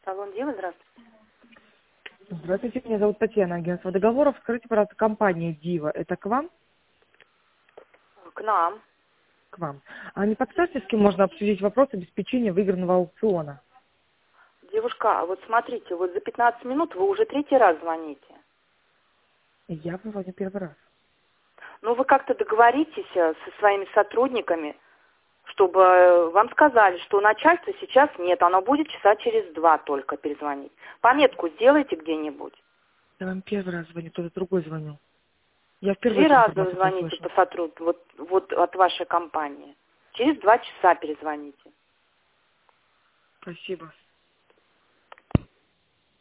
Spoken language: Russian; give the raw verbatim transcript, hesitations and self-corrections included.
Салон Дива, здравствуйте. Здравствуйте, меня зовут Татьяна, агентство договоров. Скажите, пожалуйста, компания Дива, это к вам? К нам. К вам. А не подскажете, с кем можно обсудить вопрос обеспечения выигранного аукциона? Девушка, а вот смотрите, вот за пятнадцать минут вы уже третий раз звоните. Я звоню первый раз. Ну, вы как-то договоритесь э, со своими сотрудниками, чтобы э, вам сказали, что начальства сейчас нет, оно будет часа через два только перезвонить. Пометку сделайте где-нибудь. Я вам первый раз звоню, кто-то другой звоню. Я впервые Три эту раза вы информацию звоните прослышала. по сотруднику, вот, вот от вашей компании. Через два часа перезвоните. Спасибо.